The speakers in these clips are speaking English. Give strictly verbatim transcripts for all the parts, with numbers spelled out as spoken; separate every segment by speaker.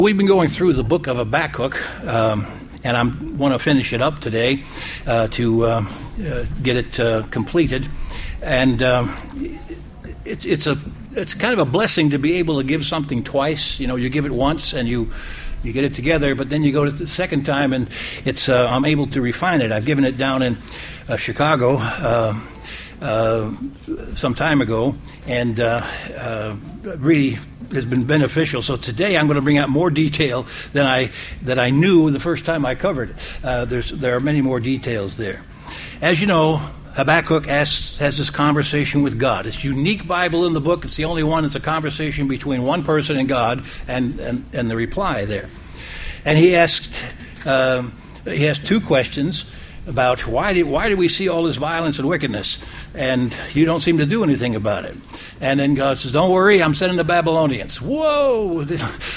Speaker 1: We've been going through the book of Habakkuk, um, and I want to finish it up today uh, to uh, uh, get it uh, completed. And um, it's it's a it's kind of a blessing to be able to give something twice. You know, you give it once and you you get it together, but then you go to the second time and it's uh, I'm able to refine it. I've given it down in uh, Chicago uh, uh, some time ago, and uh, uh, really has been beneficial. So today I'm going to bring out more detail than I that I knew the first time I covered it. Uh, there's there are many more details there. As you know, Habakkuk asks, has this conversation with God. It's a unique Bible in the book. It's the only one that's a conversation between one person and God, and, and, and the reply there. And he asked, um, he has two questions about why do, why do we see all this violence and wickedness, and you don't seem to do anything about it. And then God says, don't worry, I'm sending the Babylonians. Whoa! uh,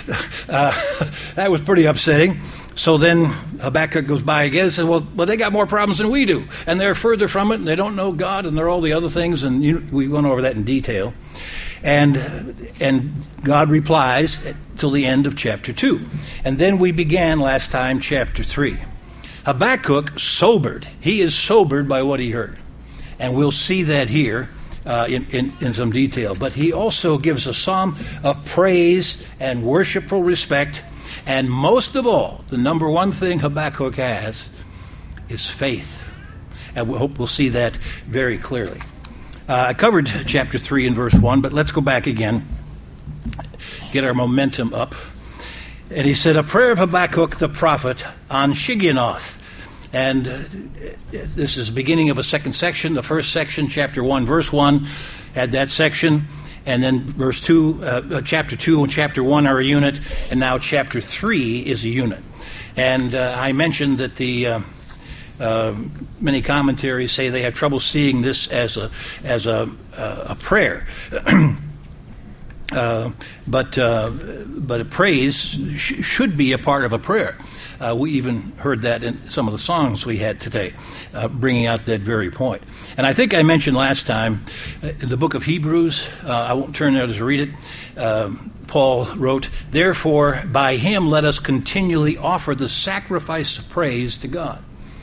Speaker 1: that was pretty upsetting. So then Habakkuk goes by again and says, well, well, they got more problems than we do, and they're further from it, and they don't know God, and they're all the other things, and you, we went over that in detail. And and God replies till the end of chapter two. And then we began last time chapter three. Habakkuk sobered. He is sobered by what he heard. And we'll see that here uh, in, in, in some detail. But he also gives a psalm of praise and worshipful respect. And most of all, the number one thing Habakkuk has is faith. And we hope we'll see that very clearly. Uh, I covered chapter three and verse one, but let's go back again, get our momentum up. And he said, a prayer of Habakkuk the prophet on Shigionoth. And uh, this is the beginning of a second section. The first section, chapter one, verse one, had that section. And then verse two, uh, chapter two and chapter one are a unit. And now chapter three is a unit. And uh, I mentioned that the uh, uh, many commentaries say they have trouble seeing this as a as a, uh, a prayer. Uh, but uh, but a praise sh- should be a part of a prayer. Uh, we even heard that in some of the songs we had today, uh, bringing out that very point. And I think I mentioned last time, uh, in the book of Hebrews, uh, I won't turn there to read it, uh, Paul wrote, therefore by him let us continually offer the sacrifice of praise to God.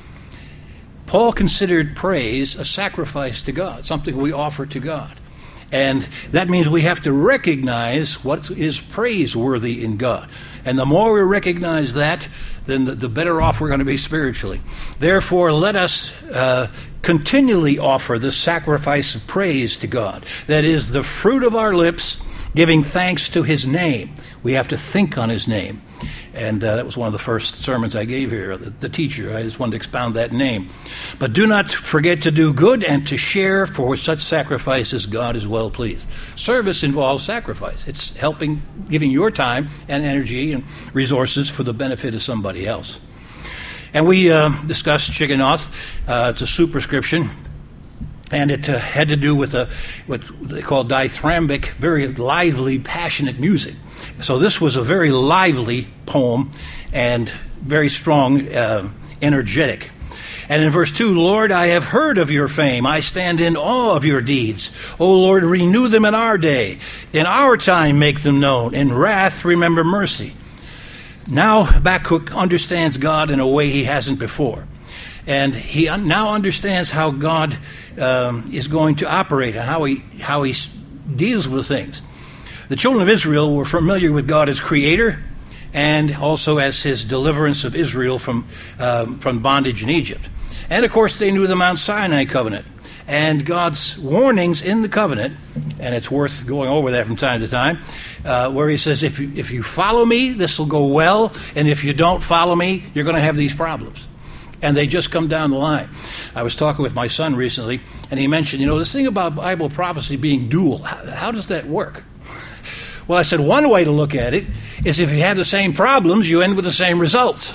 Speaker 1: Paul considered praise a sacrifice to God, something we offer to God. And that means we have to recognize what is praiseworthy in God. And the more we recognize that, then the, the better off we're going to be spiritually. Therefore, let us uh, continually offer the sacrifice of praise to God. That is the fruit of our lips, giving thanks to his name. We have to think on his name. And uh, that was one of the first sermons I gave here, the, the teacher. I just wanted to expound that name. But do not forget to do good and to share, for such sacrifices God is well pleased. Service involves sacrifice. It's helping, giving your time and energy and resources for the benefit of somebody else. And we uh, discussed Shigionoth. Uh, it's a superscription. And it uh, had to do with a, what they call dithyrambic, very lively, passionate music. So this was a very lively poem and very strong, uh, energetic. And in verse two, Lord, I have heard of your fame. I stand in awe of your deeds. O Lord, renew them in our day. In our time make them known. In wrath remember mercy. Now Habakkuk understands God in a way he hasn't before. And he un- now understands how God um, is going to operate and how he how he deals with things. The children of Israel were familiar with God as creator and also as his deliverance of Israel from um, from bondage in Egypt. And of course they knew the Mount Sinai covenant and God's warnings in the covenant, and it's worth going over that from time to time, uh, where he says, if you, if you follow me, this will go well, and if you don't follow me, you're going to have these problems. And they just come down the line. I was talking with my son recently, and he mentioned, you know, this thing about Bible prophecy being dual, how, how does that work? Well, I said, one way to look at it is if you have the same problems, you end with the same results.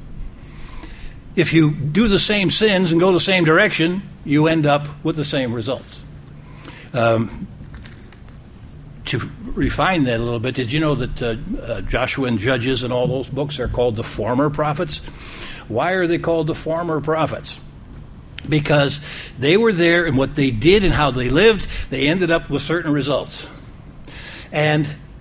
Speaker 1: If you do the same sins and go the same direction, you end up with the same results. Um, to refine that a little bit, did you know that uh, uh, Joshua and Judges and all those books are called the former prophets? Why are they called the former prophets? Because they were there, and what they did and how they lived, they ended up with certain results. And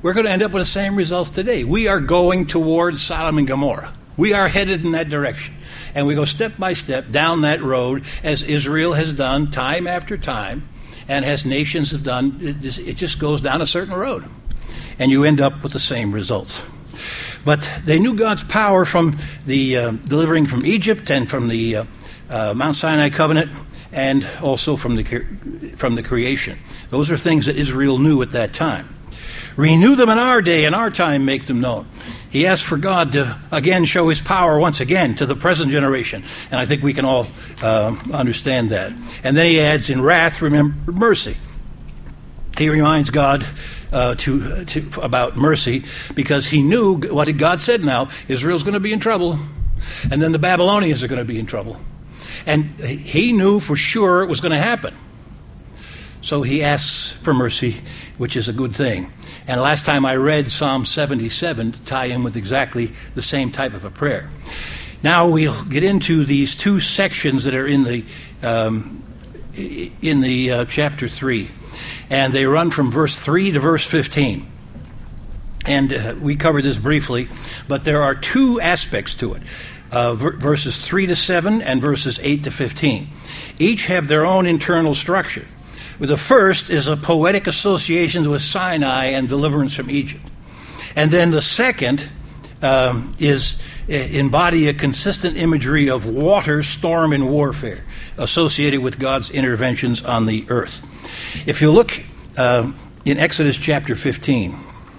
Speaker 1: we're going to end up with the same results today. We are going towards Sodom and Gomorrah. We are headed in that direction. And we go step by step down that road, as Israel has done time after time, and as nations have done. It just goes down a certain road. And you end up with the same results. But they knew God's power from the uh, delivering from Egypt and from the uh, uh, Mount Sinai covenant, and also from the from the creation. Those are things that Israel knew at that time. Renew them in our day, in our time, make them known. He asked for God to again show his power once again to the present generation. And I think we can all uh, understand that. And then he adds, in wrath, remember mercy. He reminds God uh, to, to about mercy, because he knew what God said now. Israel's going to be in trouble. And then the Babylonians are going to be in trouble. And he knew for sure it was going to happen. So he asks for mercy, which is a good thing. And last time I read Psalm seventy-seven to tie in with exactly the same type of a prayer. Now we'll get into these two sections that are in the um, in the uh, chapter three, and they run from verse three to verse fifteen. And uh, we covered this briefly, but there are two aspects to it. Uh, ver- verses three to seven and verses eight to fifteen. Each have their own internal structure. The first is a poetic association with Sinai and deliverance from Egypt. And then the second um, is uh, embody a consistent imagery of water, storm, and warfare associated with God's interventions on the earth. If you look uh, in Exodus chapter fifteen,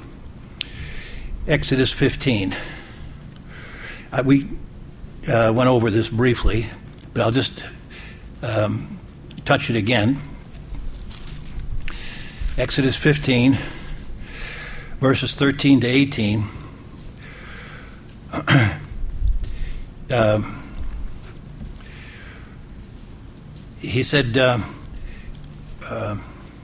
Speaker 1: Exodus fifteen, uh, we uh, went over this briefly, but I'll just um, touch it again. Exodus fifteen, verses thirteen to eighteen. um, he said, uh, uh,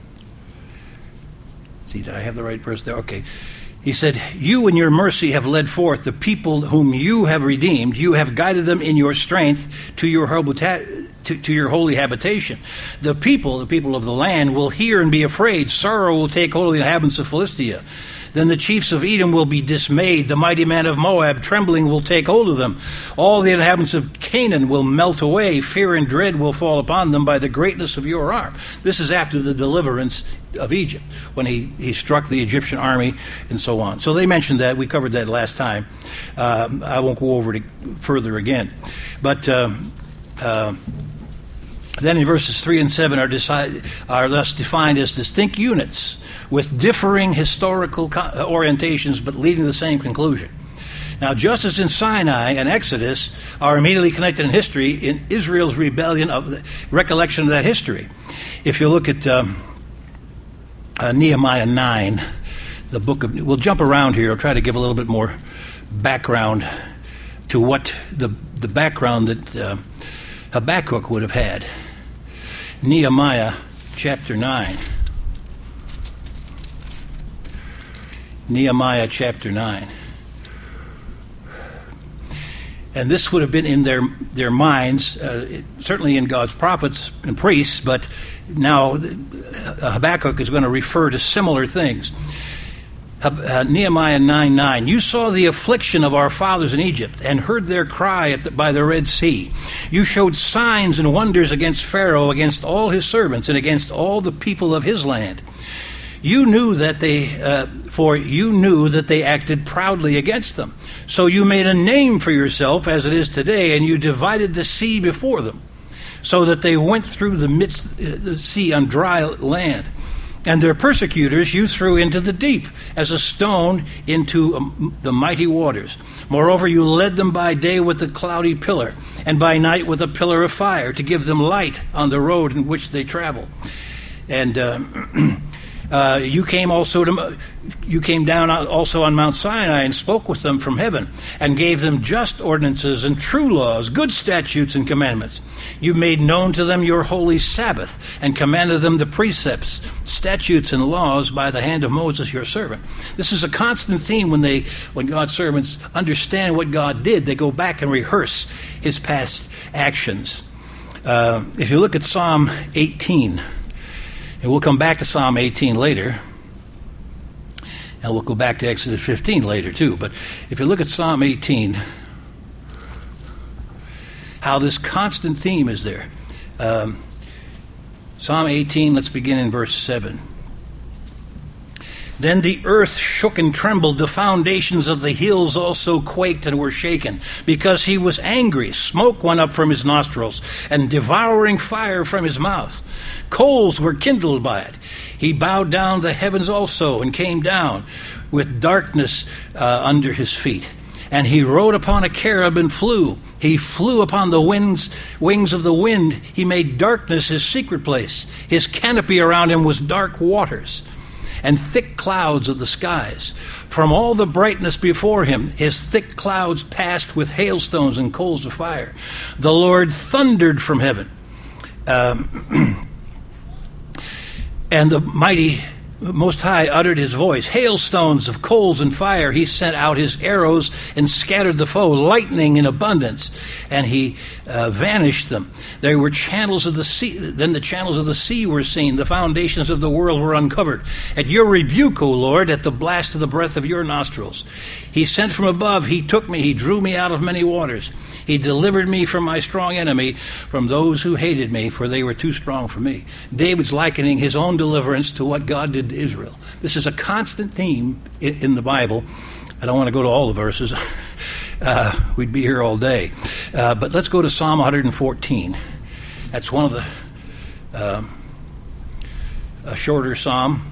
Speaker 1: see, did I have the right verse there? Okay. He said, you in your mercy have led forth the people whom you have redeemed. You have guided them in your strength to your habitation. To, to your holy habitation. The people, the people of the land, will hear and be afraid. Sorrow will take hold of the inhabitants of Philistia. Then the chiefs of Edom will be dismayed. The mighty man of Moab, trembling, will take hold of them. All the inhabitants of Canaan will melt away. Fear and dread will fall upon them by the greatness of your arm. This is after the deliverance of Egypt, when he, he struck the Egyptian army and so on. So they mentioned that. We covered that last time. Uh, I won't go over it further again. But... Um, uh, Then in verses three and seven are, decide, are thus defined as distinct units with differing historical orientations but leading to the same conclusion. Now, just as in Sinai and Exodus are immediately connected in history, in Israel's rebellion of the recollection of that history. If you look at um, uh, Nehemiah nine, the book of, we'll jump around here. I'll try to give a little bit more background to what the the background that uh, Habakkuk would have had. Nehemiah chapter nine. Nehemiah chapter nine. And this would have been in their their minds, uh, certainly in God's prophets and priests, but now Habakkuk is going to refer to similar things. Uh, Nehemiah nine nine. You saw the affliction of our fathers in Egypt and heard their cry at the, by the Red Sea. You showed signs and wonders against Pharaoh, against all his servants, and against all the people of his land. You knew that they, uh, for you knew that they acted proudly against them. So you made a name for yourself as it is today, and you divided the sea before them, so that they went through the midst of the sea on dry land. And their persecutors you threw into the deep, as a stone into um, the mighty waters. Moreover, you led them by day with a cloudy pillar, and by night with a pillar of fire, to give them light on the road in which they travel. And uh, uh, you came also to you came down also on Mount Sinai and spoke with them from heaven, and gave them just ordinances and true laws, good statutes and commandments. You made known to them your holy Sabbath, and commanded them the precepts, statutes, and laws by the hand of Moses your servant. This is a constant theme when they, when God's servants understand what God did. They go back and rehearse his past actions. Uh, if you look at Psalm eighteen, and we'll come back to Psalm eighteen later. And we'll go back to Exodus fifteen later, too. But if you look at Psalm eighteen, how this constant theme is there. Um, Psalm eighteen, let's begin in verse seven. Then the earth shook and trembled, the foundations of the hills also quaked and were shaken, because he was angry. Smoke went up from his nostrils, and devouring fire from his mouth. Coals were kindled by it. He bowed down the heavens also, and came down with darkness uh, under his feet. And he rode upon a cherub and flew. He flew upon the winds, wings of the wind. He made darkness his secret place. His canopy around him was dark waters and thick clouds of the skies. From all the brightness before him, his thick clouds passed with hailstones and coals of fire. The Lord thundered from heaven. Um, and the mighty Most High uttered his voice. Hailstones of coals and fire. He sent out his arrows and scattered the foe. Lightning in abundance, and he uh, vanished them. There were channels of the sea. Then the channels of the sea were seen. The foundations of the world were uncovered. At your rebuke, O Lord, at the blast of the breath of your nostrils. He sent from above. He took me. He drew me out of many waters. He delivered me from my strong enemy, from those who hated me, for they were too strong for me. David's likening his own deliverance to what God did to Israel. This is a constant theme in, in the Bible. I don't want to go to all the verses. uh, we'd be here all day. Uh, but let's go to Psalm one fourteen. That's one of the, uh, a shorter psalm.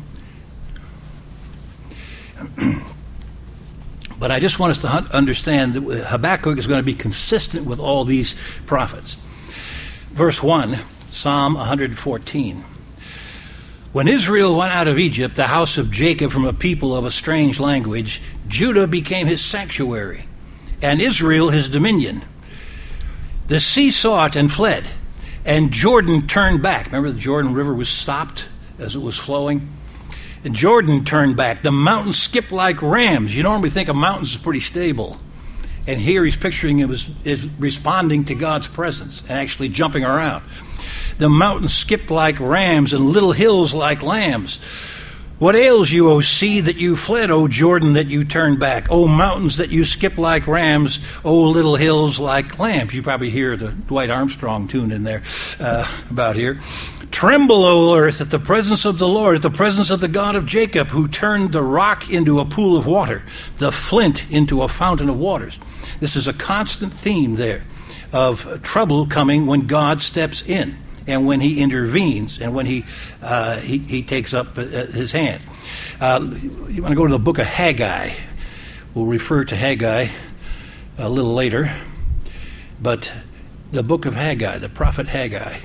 Speaker 1: But I just want us to understand that Habakkuk is going to be consistent with all these prophets. Verse one, Psalm one fourteen. When Israel went out of Egypt, the house of Jacob from a people of a strange language, Judah became his sanctuary, and Israel his dominion. The sea saw it and fled, and Jordan turned back. Remember, the Jordan River was stopped as it was flowing? And Jordan turned back. The mountains skipped like rams. You normally think a mountain's pretty stable. And here he's picturing it was is responding to God's presence and actually jumping around. The mountains skipped like rams and little hills like lambs. What ails you, O sea, that you fled, O Jordan, that you turned back? O mountains, that you skip like rams, O little hills like lambs. You probably hear the Dwight Armstrong tune in there uh, about here. Tremble, O earth, at the presence of the Lord, at the presence of the God of Jacob, who turned the rock into a pool of water, the flint into a fountain of waters. This is a constant theme there of trouble coming when God steps in and when he intervenes and when he uh, he, he takes up his hand. Uh, you want to go to the book of Haggai. We'll refer to Haggai a little later. But the book of Haggai, the prophet Haggai,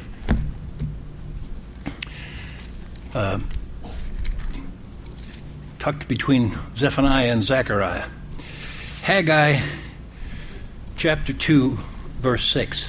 Speaker 1: Uh, tucked between Zephaniah and Zechariah. Haggai chapter two, verse six.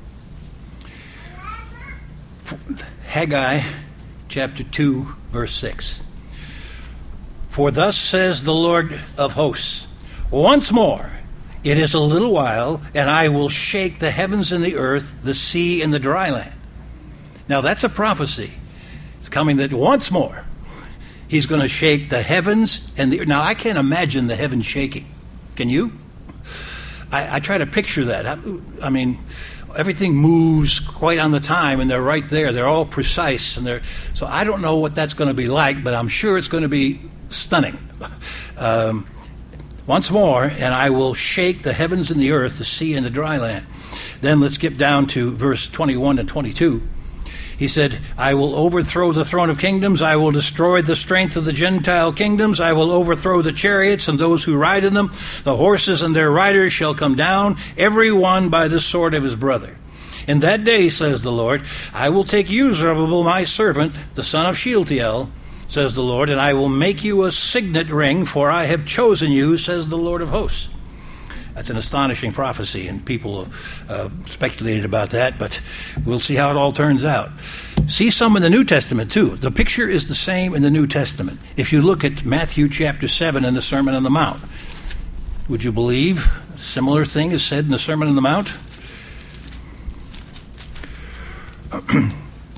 Speaker 1: Haggai chapter two, verse six. For thus says the Lord of hosts, once more, it is a little while, and I will shake the heavens and the earth, the sea and the dry land. Now that's a prophecy. It's coming that once more he's going to shake the heavens and the. Now I can't imagine the heavens shaking. Can you? I, I try to picture that. I, I mean, everything moves quite on the time, and they're right there. They're all precise, and they're. So I don't know what that's going to be like, but I'm sure it's going to be stunning. Um, once more, and I will shake the heavens and the earth, the sea and the dry land. Then let's skip down to verse twenty-one and twenty-two. He said, I will overthrow the throne of kingdoms. I will destroy the strength of the Gentile kingdoms. I will overthrow the chariots and those who ride in them. The horses and their riders shall come down, every one by the sword of his brother. In that day, says the Lord, I will take you, Zerubbabel, my servant, the son of Shealtiel, says the Lord, and I will make you a signet ring, for I have chosen you, says the Lord of hosts. That's an astonishing prophecy, and people uh, speculated about that, but we'll see how it all turns out. See some in the New Testament, too. The picture is the same in the New Testament. If you look at Matthew chapter seven in the Sermon on the Mount, would you believe a similar thing is said in the Sermon on the Mount?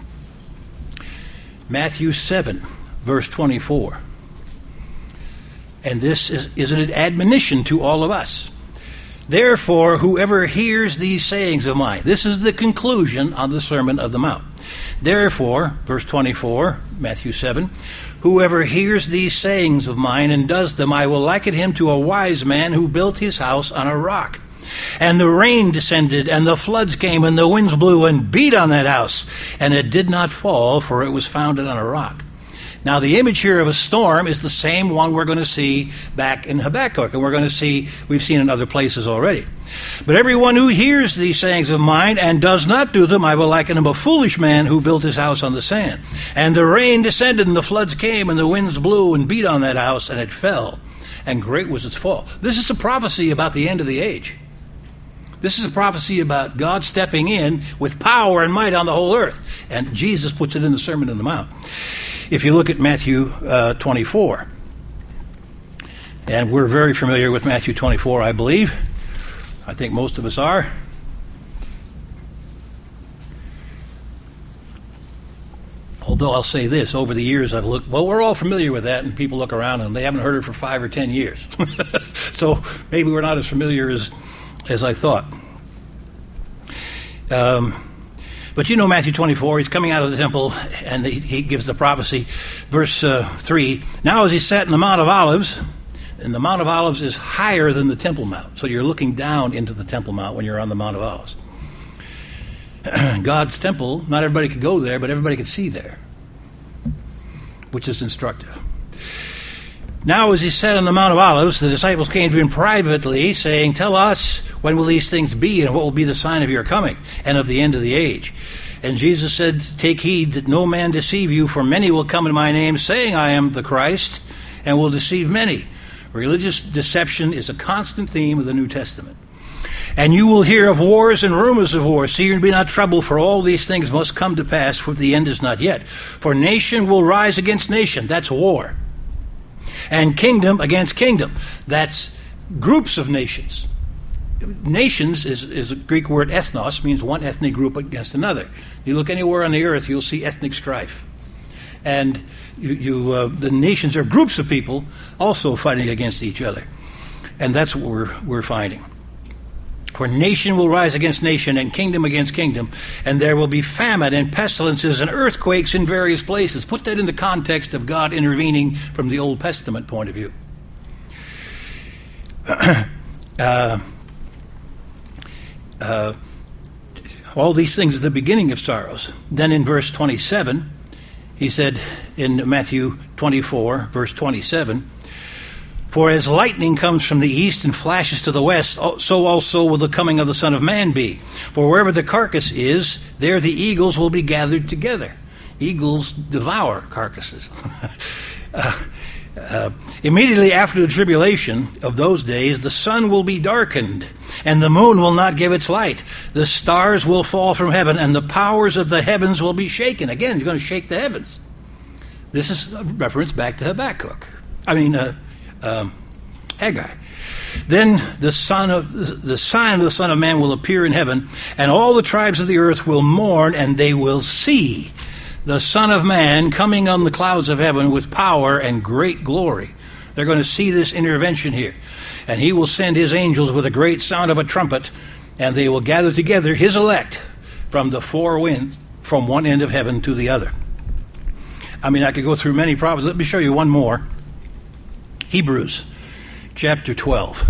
Speaker 1: Matthew seven, verse twenty-four. And this is, is an admonition to all of us. Therefore, whoever hears these sayings of mine, this is the conclusion on the Sermon of the Mount. Therefore, verse twenty-four, Matthew seven, whoever hears these sayings of mine and does them, I will liken him to a wise man who built his house on a rock. And the rain descended, and the floods came, and the winds blew and beat on that house, and it did not fall, for it was founded on a rock. Now, the image here of a storm is the same one we're going to see back in Habakkuk, and we're going to see, we've seen in other places already. But everyone who hears these sayings of mine and does not do them, I will liken him a foolish man who built his house on the sand. And the rain descended, and the floods came, and the winds blew and beat on that house, and it fell, and great was its fall. This is a prophecy about the end of the age. This is a prophecy about God stepping in with power and might on the whole earth. And Jesus puts it in the Sermon on the Mount. If you look at Matthew uh, twenty-four, and we're very familiar with Matthew twenty-four, I believe. I think most of us are. Although I'll say this, over the years I've looked, well, we're all familiar with that, and people look around and they haven't heard it for five or ten years. So maybe we're not as familiar as, as I thought. Um, but you know Matthew twenty-four, he's coming out of the temple, and he, he gives the prophecy. Verse uh, three, now as he sat in the Mount of Olives, and the Mount of Olives is higher than the Temple Mount, so you're looking down into the Temple Mount when you're on the Mount of Olives. God's temple, not everybody could go there, but everybody could see there, which is instructive. Now as he sat on the Mount of Olives, the disciples came to him privately, saying, tell us, when will these things be, and what will be the sign of your coming, and of the end of the age? And Jesus said, take heed that no man deceive you, for many will come in my name, saying, I am the Christ, and will deceive many. Religious deception is a constant theme of the New Testament. And you will hear of wars and rumors of wars. See, you be not troubled, for all these things must come to pass, for the end is not yet. For nation will rise against nation. That's war. And kingdom against kingdom. That's groups of nations. Nations is, is a Greek word ethnos, means one ethnic group against another. You look anywhere on the earth, you'll see ethnic strife. And you, you uh, the nations are groups of people also fighting against each other. And that's what we're, we're finding. For nation will rise against nation, and kingdom against kingdom, and there will be famine and pestilences and earthquakes in various places. Put that in the context of God intervening from the Old Testament point of view. uh, uh, all these things at the beginning of sorrows. Then in verse twenty-seven, he said in Matthew twenty-four, verse twenty-seven, for as lightning comes from the east and flashes to the west, so also will the coming of the Son of Man be. For wherever the carcass is, there the eagles will be gathered together. Eagles devour carcasses. uh, uh, immediately after the tribulation of those days, the sun will be darkened, and the moon will not give its light. The stars will fall from heaven, and the powers of the heavens will be shaken. Again, he's going to shake the heavens. This is a reference back to Habakkuk. I mean, uh, Um, Haggai. Then the son of the sign of the Son of Man will appear in heaven, and all the tribes of the earth will mourn, and they will see the Son of Man coming on the clouds of heaven with power and great glory. They're going to see this intervention here. And he will send his angels with a great sound of a trumpet, and they will gather together his elect from the four winds, from one end of heaven to the other. I mean, I could go through many prophecies. Let me show you one more. Hebrews chapter twelve.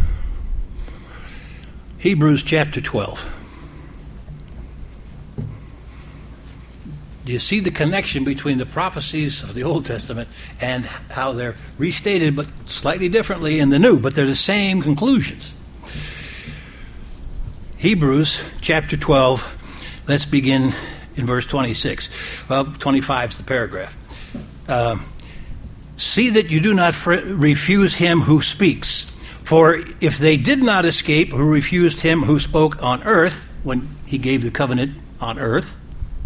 Speaker 1: Hebrews chapter twelve. Do you see the connection between the prophecies of the Old Testament and how they're restated but slightly differently in the New, but they're the same conclusions? Hebrews chapter twelve, let's begin in verse twenty-six. Well, twenty-five is the paragraph. Uh, See that you do not fr- refuse him who speaks. For if they did not escape who refused him who spoke on earth, when he gave the covenant on earth,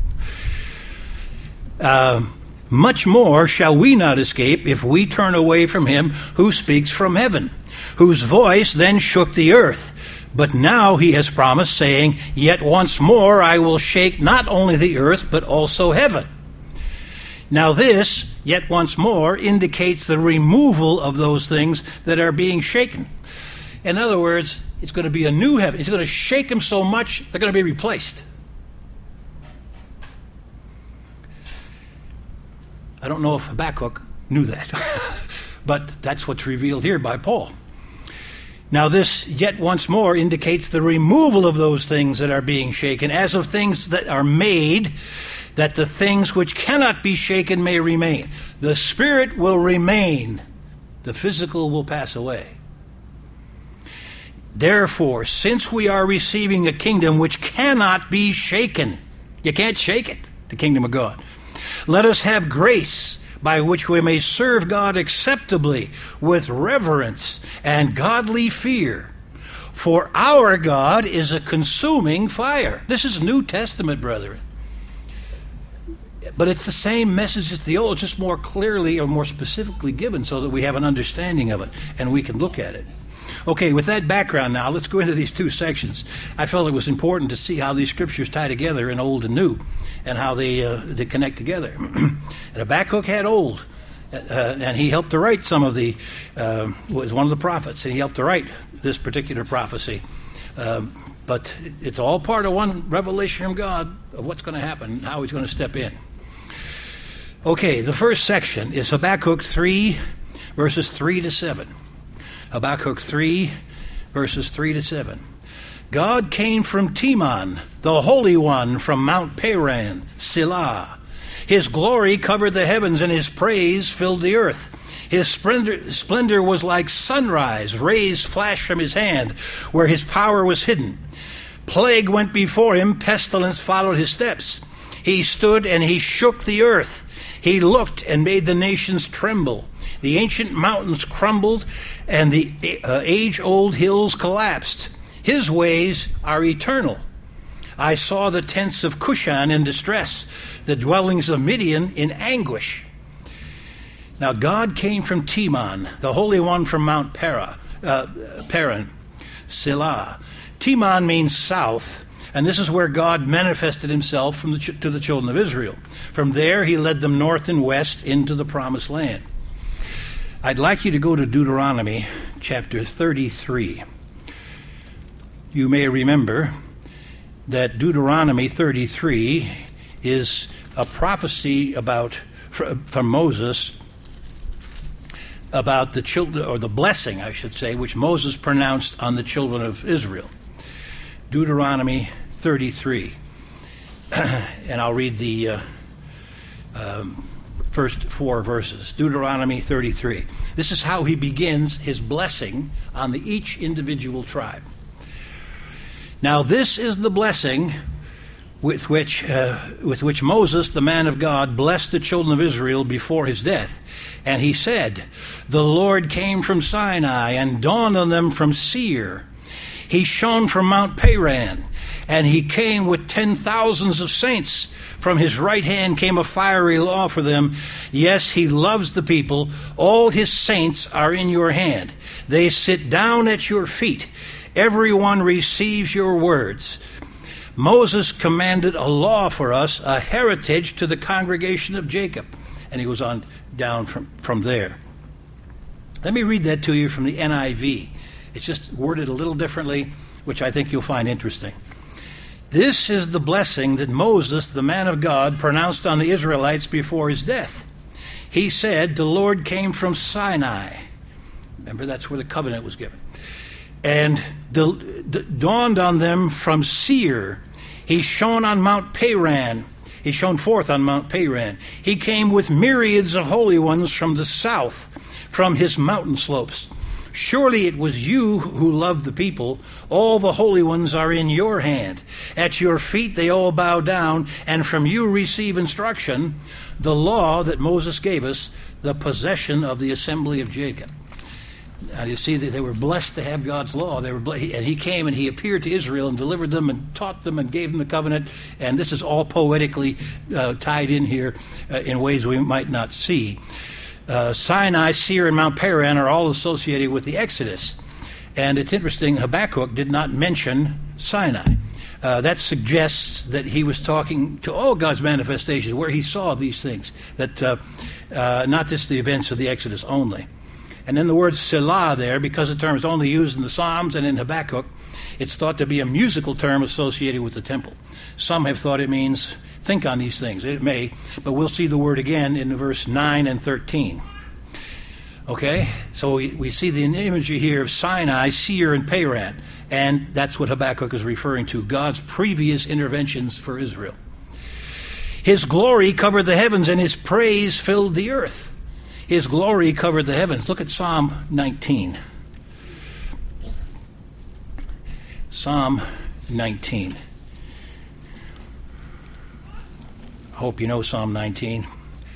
Speaker 1: uh, much more shall we not escape if we turn away from him who speaks from heaven, whose voice then shook the earth. But now he has promised, saying, yet once more I will shake not only the earth, but also heaven. Now this, yet once more, indicates the removal of those things that are being shaken. In other words, it's going to be a new heaven. It's going to shake them so much, they're going to be replaced. I don't know if Habakkuk knew that, but that's what's revealed here by Paul. Now this, yet once more, indicates the removal of those things that are being shaken, as of things that are made, that the things which cannot be shaken may remain. The spirit will remain. The physical will pass away. Therefore, since we are receiving a kingdom which cannot be shaken, you can't shake it, the kingdom of God, let us have grace by which we may serve God acceptably with reverence and godly fear. For our God is a consuming fire. This is New Testament, brethren. But it's the same message as the old, just more clearly or more specifically given so that we have an understanding of it and we can look at it. Okay, with that background now, let's go into these two sections. I felt it was important to see how these scriptures tie together in Old and New and how they uh, they connect together. And Habakkuk had Old, uh, and he helped to write some of the, uh, was one of the prophets, and he helped to write this particular prophecy. Um, but it's all part of one revelation from God of what's going to happen, how he's going to step in. Okay, the first section is Habakkuk three, verses three to seven. Habakkuk three, verses three to seven. God came from Teman, the Holy One from Mount Paran, Selah. His glory covered the heavens, and his praise filled the earth. His splendor, splendor was like sunrise, rays flashed from his hand, where his power was hidden. Plague went before him, pestilence followed his steps. He stood and he shook the earth. He looked and made the nations tremble. The ancient mountains crumbled, and the uh, age-old hills collapsed. His ways are eternal. I saw the tents of Cushan in distress, the dwellings of Midian in anguish. Now God came from Teman, the Holy One from Mount Para, uh, Paran, Selah. Teman means south, and this is where God manifested himself from the ch- to the children of Israel. From there, he led them north and west into the promised land. I'd like you to go to Deuteronomy chapter thirty-three. You may remember that Deuteronomy thirty-three is a prophecy about from Moses about the children, or the blessing, I should say, which Moses pronounced on the children of Israel. Deuteronomy thirty-three, and I'll read the uh, um, first four verses. Deuteronomy thirty-three. This is how he begins his blessing on the each individual tribe. Now this is the blessing with which uh, with which Moses, the man of God, blessed the children of Israel before his death. And he said, "The Lord came from Sinai and dawned on them from Seir. He shone from Mount Paran, and he came with ten thousands of saints. From his right hand came a fiery law for them. Yes, he loves the people. All his saints are in your hand. They sit down at your feet. Everyone receives your words." Moses commanded a law for us, a heritage to the congregation of Jacob. And he goes on down from, from there. Let me read that to you from the N I V. It's just worded a little differently, which I think you'll find interesting. This is the blessing that Moses, the man of God, pronounced on the Israelites before his death. He said, "The Lord came from Sinai." Remember, that's where the covenant was given. "And the, the, dawned on them from Seir. He shone on Mount Paran. He shone forth on Mount Paran. He came with myriads of holy ones from the south, from his mountain slopes. Surely it was you who loved the people. All the holy ones are in your hand. At your feet they all bow down, and from you receive instruction, the law that Moses gave us, the possession of the assembly of Jacob." Now you see that they were blessed to have God's law. They were ble- and he came and he appeared to Israel and delivered them and taught them and gave them the covenant. And this is all poetically uh, tied in here uh, in ways we might not see. Uh, Sinai, Seir, and Mount Paran are all associated with the Exodus. And it's interesting, Habakkuk did not mention Sinai. Uh, that suggests that he was talking to all God's manifestations where he saw these things, that uh, uh, not just the events of the Exodus only. And then the word Selah there, because the term is only used in the Psalms and in Habakkuk, it's thought to be a musical term associated with the temple. Some have thought it means think on these things. It may, but we'll see the word again in verse nine and thirteen. Okay, so we, we see the imagery here of Sinai, Seir, and Paran, and that's what Habakkuk is referring to, God's previous interventions for Israel. His glory covered the heavens, and his praise filled the earth. His glory covered the heavens. Look at Psalm nineteen. Psalm nineteen. I hope you know Psalm nineteen.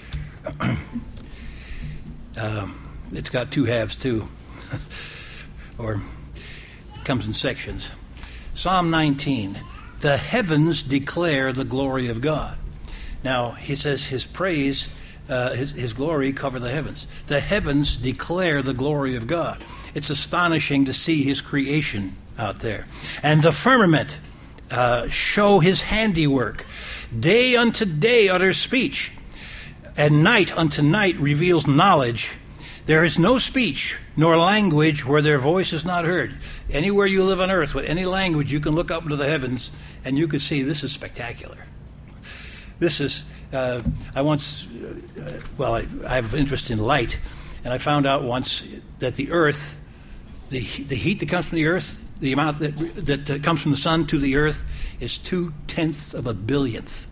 Speaker 1: um, it's got two halves too, or it comes in sections. Psalm nineteen. The heavens declare the glory of God. Now, he says his praise, uh, his, his glory cover the heavens. The heavens declare the glory of God. It's astonishing to see his creation out there. And the firmament uh, show his handiwork. Day unto day utters speech, and night unto night reveals knowledge. There is no speech nor language where their voice is not heard. Anywhere you live on earth with any language, you can look up into the heavens and you can see this is spectacular. This is, uh, I once, uh, well, I, I have an interest in light, and I found out once that the earth, the the heat that comes from the earth, the amount that that uh, comes from the sun to the earth is two-tenths of a billionth.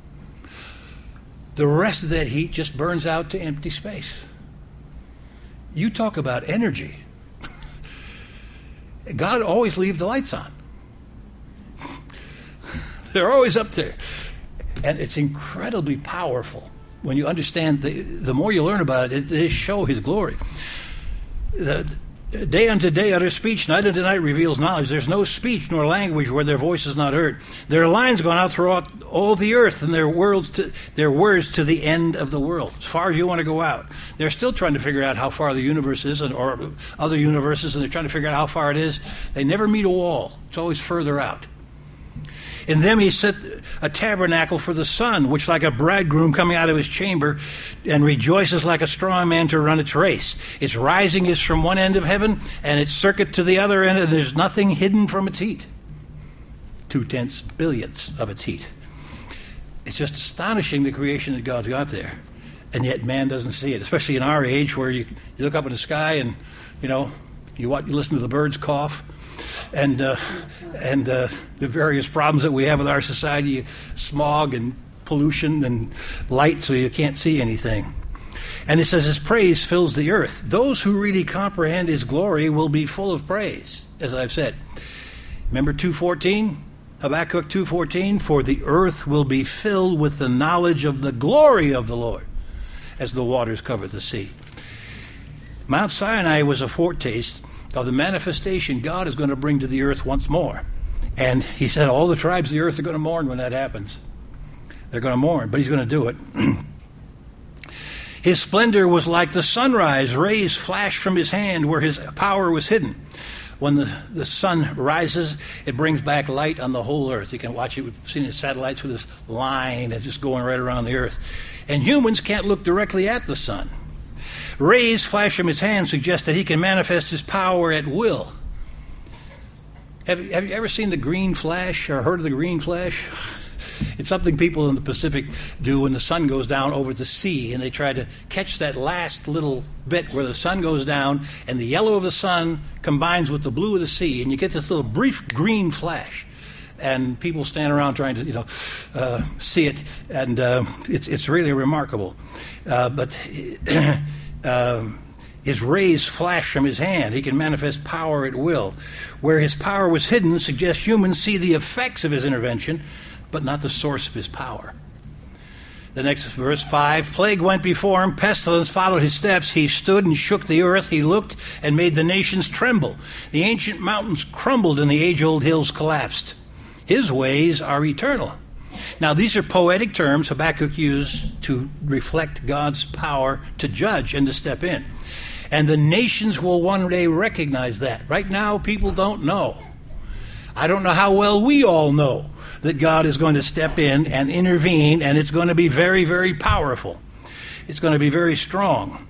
Speaker 1: The rest of that heat just burns out to empty space. You talk about energy. God always leaves the lights on. They're always up there. And it's incredibly powerful. When you understand, the, the more you learn about it, they show his glory. The, Day unto day utters speech, night unto night reveals knowledge. There's no speech nor language where their voice is not heard. Their lines gone out throughout all the earth, and their words to their words to the end of the world. As far as you want to go out. They're still trying to figure out how far the universe is, and, or other universes, and they're trying to figure out how far it is. They never meet a wall. It's always further out. In them he set a tabernacle for the sun, which like a bridegroom coming out of his chamber, and rejoices like a strong man to run its race. Its rising is from one end of heaven, and its circuit to the other end, and there's nothing hidden from its heat. Two-tenths billionths of its heat. It's just astonishing, the creation that God's got there. And yet man doesn't see it, especially in our age where you, you look up in the sky and, you know, you, watch, you listen to the birds cough. And uh, and uh, the various problems that we have with our society, smog and pollution and light, so you can't see anything. And it says his praise fills the earth. Those who really comprehend his glory will be full of praise, as I've said. Remember two fourteen? Habakkuk two fourteen? For the earth will be filled with the knowledge of the glory of the Lord, as the waters cover the sea. Mount Sinai was a foretaste of the manifestation God is going to bring to the earth once more. And he said all the tribes of the earth are going to mourn when that happens. They're going to mourn, but he's going to do it. His splendor was like the sunrise. Rays flashed from his hand where his power was hidden. When the, the sun rises, it brings back light on the whole earth. You can watch it. We've seen the satellites with this line that's just going right around the earth. And humans can't look directly at the sun. Rays flash from his hand suggest that he can manifest his power at will. Have you, have you ever seen the green flash or heard of the green flash? It's something people in the Pacific do when the sun goes down over the sea, and they try to catch that last little bit where the sun goes down and the yellow of the sun combines with the blue of the sea, and you get this little brief green flash. And people stand around trying to, you know, uh, see it, and uh, it's it's really remarkable. Uh, but uh, his rays flash from his hand. He can manifest power at will. Where his power was hidden suggests humans see the effects of his intervention, but not the source of his power. The next verse, five, plague went before him, pestilence followed his steps. He stood and shook the earth. He looked and made the nations tremble. The ancient mountains crumbled and the age-old hills collapsed. His ways are eternal. Now, these are poetic terms Habakkuk used to reflect God's power to judge and to step in. And the nations will one day recognize that. Right now, people don't know. I don't know how well we all know that God is going to step in and intervene, and it's going to be very, very powerful. It's going to be very strong.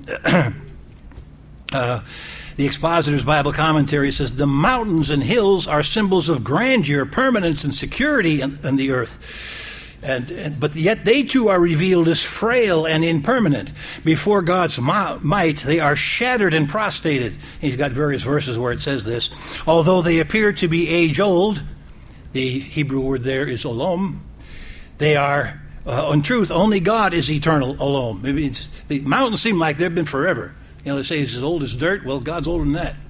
Speaker 1: uh, the Expositor's Bible Commentary says, the mountains and hills are symbols of grandeur, permanence, and security in, in the earth. And, and but yet they too are revealed as frail and impermanent. Before God's might, they are shattered and prostrated. He's got various verses where it says this. Although they appear to be age-old, the Hebrew word there is olam, they are, uh, in truth, only God is eternal olam. Maybe it's, the mountains seem like they've been forever. You know, they say it's as old as dirt. Well, God's older than that.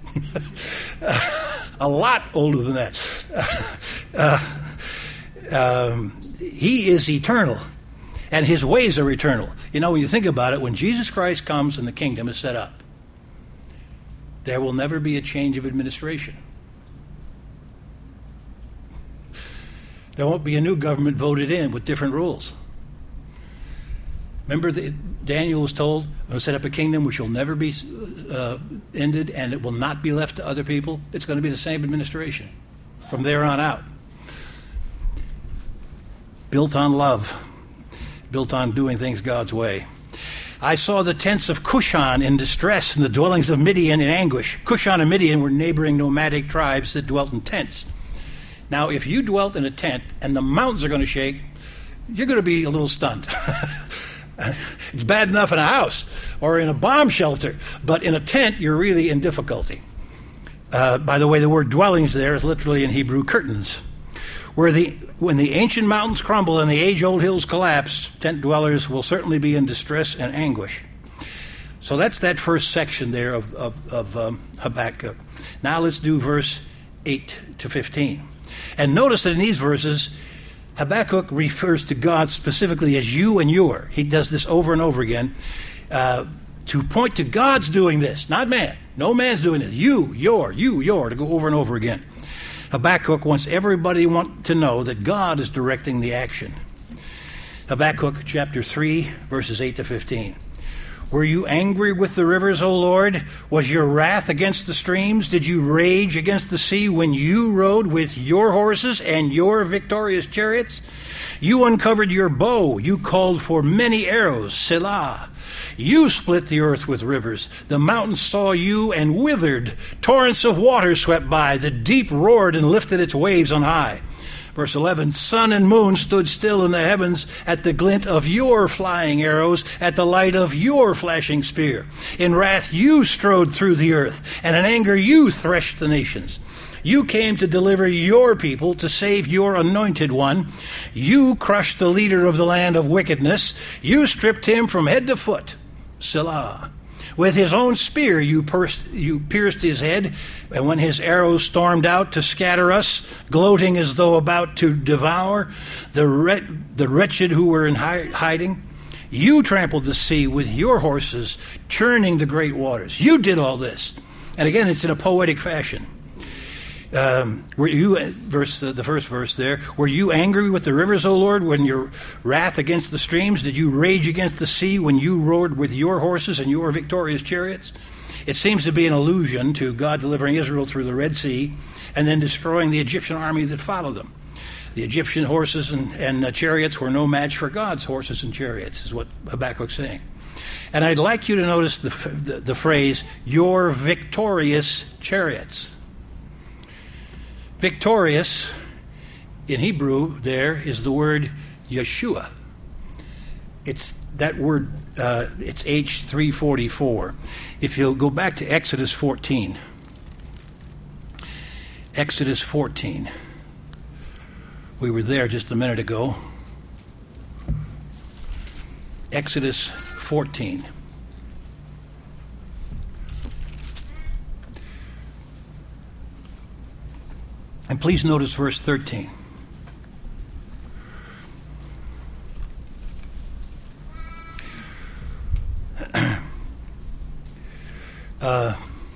Speaker 1: A lot older than that. Uh, um, He is eternal, and his ways are eternal. You know, when you think about it, when Jesus Christ comes and the kingdom is set up, there will never be a change of administration. There won't be a new government voted in with different rules. Remember, the, Daniel was told, I'm going to set up a kingdom which will never be uh, ended, and it will not be left to other people. It's going to be the same administration from there on out. Built on love, built on doing things God's way. I saw the tents of Cushan in distress and the dwellings of Midian in anguish. Cushan and Midian were neighboring nomadic tribes that dwelt in tents. Now, if you dwelt in a tent and the mountains are going to shake, you're going to be a little stunned. It's bad enough in a house or in a bomb shelter, but in a tent, you're really in difficulty. Uh, by the way, the word dwellings there is literally in Hebrew curtains. Where the when the ancient mountains crumble and the age-old hills collapse, tent dwellers will certainly be in distress and anguish. So that's that first section there of, of, of um, Habakkuk. Now let's do verse eight to fifteen. And notice that in these verses, Habakkuk refers to God specifically as you and your. He does this over and over again uh, to point to God's doing this, not man. No man's doing this. You, your, you, your, to go over and over again. Habakkuk wants everybody want to know that God is directing the action. Habakkuk chapter three, verses eight to fifteen. Were you angry with the rivers, O Lord? Was your wrath against the streams? Did you rage against the sea when you rode with your horses and your victorious chariots? You uncovered your bow. You called for many arrows, Selah. You split the earth with rivers. The mountains saw you and withered. Torrents of water swept by. The deep roared and lifted its waves on high. Verse eleven, sun and moon stood still in the heavens at the glint of your flying arrows, at the light of your flashing spear. In wrath you strode through the earth, and in anger you threshed the nations. You came to deliver your people, to save your anointed one. You crushed the leader of the land of wickedness. You stripped him from head to foot. Selah. With his own spear you pierced, you pierced his head, and when his arrows stormed out to scatter us, gloating as though about to devour the, wret- the wretched who were in hi- hiding, you trampled the sea with your horses, churning the great waters. You did all this. And again, it's in a poetic fashion. Um, were you, verse uh, the first verse there, were you angry with the rivers, O Lord, when your wrath against the streams? Did you rage against the sea when you roared with your horses and your victorious chariots? It seems to be an allusion to God delivering Israel through the Red Sea and then destroying the Egyptian army that followed them. The Egyptian horses and, and uh, chariots were no match for God's horses and chariots, is what Habakkuk's saying. And I'd like you to notice the, the, the phrase, your victorious chariots. Victorious, in Hebrew, there is the word Yeshua. It's that word, uh, it's H three forty-four. If you'll go back to Exodus fourteen. Exodus fourteen. We were there just a minute ago. Exodus fourteen. And please notice verse thirteen. uh,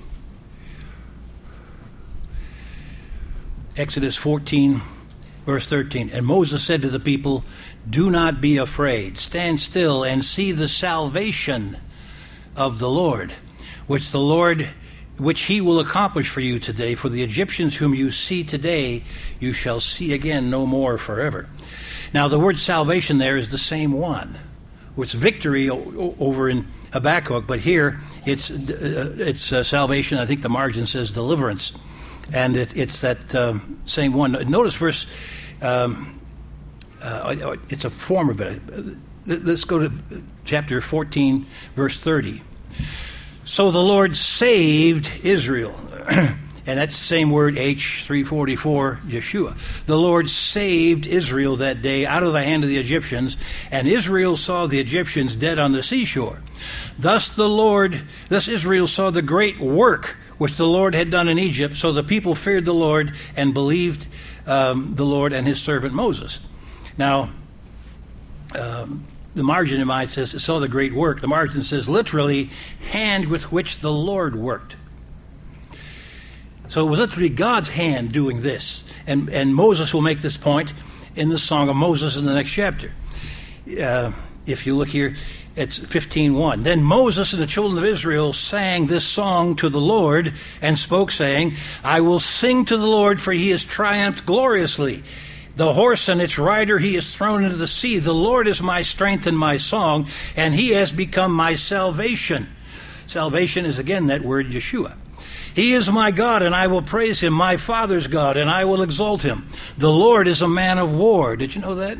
Speaker 1: Exodus fourteen, verse thirteen. And Moses said to the people, do not be afraid. Stand still and see the salvation of the Lord, which the Lord which he will accomplish for you today. For the Egyptians whom you see today, you shall see again no more forever. Now, the word salvation there is the same one. It's victory o- over in Habakkuk, but here it's uh, it's uh, salvation. I think the margin says deliverance, and it, it's that um, same one. Notice verse. Um, uh, it's a form of it. Let's go to chapter fourteen, verse thirty. So the Lord saved Israel. And that's the same word, H three forty-four, Yeshua. The Lord saved Israel that day out of the hand of the Egyptians, and Israel saw the Egyptians dead on the seashore. Thus the Lord, thus Israel saw the great work which the Lord had done in Egypt, so the people feared the Lord and believed um, the Lord and his servant Moses. Now, um, the margin in mine says, saw the great work. The margin says, literally, hand with which the Lord worked. So it was literally God's hand doing this. And and Moses will make this point in the Song of Moses in the next chapter. Uh, if you look here, it's fifteen one. Then Moses and the children of Israel sang this song to the Lord and spoke, saying, I will sing to the Lord, for he has triumphed gloriously. The horse and its rider he has thrown into the sea. The Lord is my strength and my song, and he has become my salvation. Salvation is again that word Yeshua. He is my God, and I will praise him, my father's God, and I will exalt him. The Lord is a man of war. Did you know that?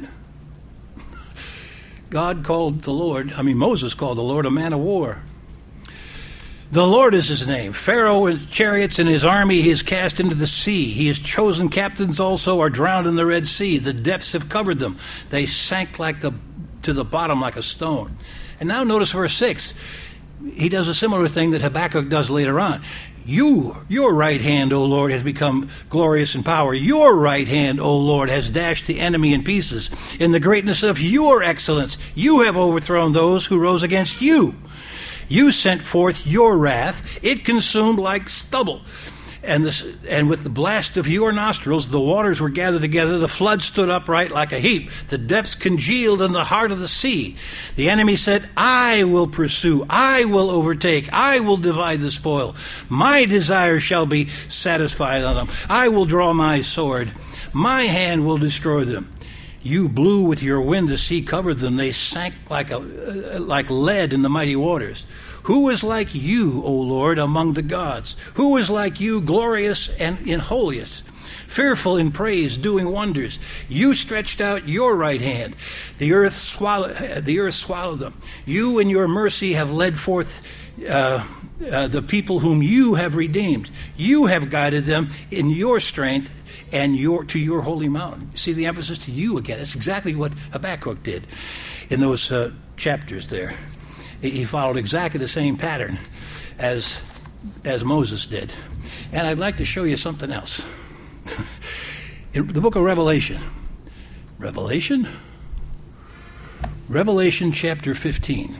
Speaker 1: God called the Lord, I mean Moses called the Lord a man of war. The Lord is his name. Pharaoh and chariots and his army he has cast into the sea. He has chosen captains also are drowned in the Red Sea. The depths have covered them. They sank like the to the bottom like a stone. And now notice verse six. He does a similar thing that Habakkuk does later on. You, your right hand, O Lord, has become glorious in power. Your right hand, O Lord, has dashed the enemy in pieces. In the greatness of your excellence, you have overthrown those who rose against you. You sent forth your wrath. It consumed like stubble. And, this, and with the blast of your nostrils, the waters were gathered together. The flood stood upright like a heap. The depths congealed in the heart of the sea. The enemy said, I will pursue. I will overtake. I will divide the spoil. My desire shall be satisfied on them. I will draw my sword. My hand will destroy them. You blew with your wind, the sea covered them. They sank like a, uh, like lead in the mighty waters. Who is like you, O Lord, among the gods? Who is like you, glorious and in holiest, fearful in praise, doing wonders? You stretched out your right hand. The earth swallowed, the earth swallowed them. You in your mercy have led forth uh, uh, the people whom you have redeemed. You have guided them in your strength and your to your holy mountain. See the emphasis to you again. That's exactly what Habakkuk did in those uh, chapters there. He followed exactly the same pattern as as Moses did. And I'd like to show you something else. In the book of Revelation. Revelation? Revelation chapter fifteen.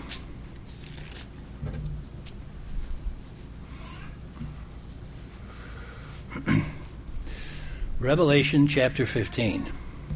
Speaker 1: Revelation chapter fifteen.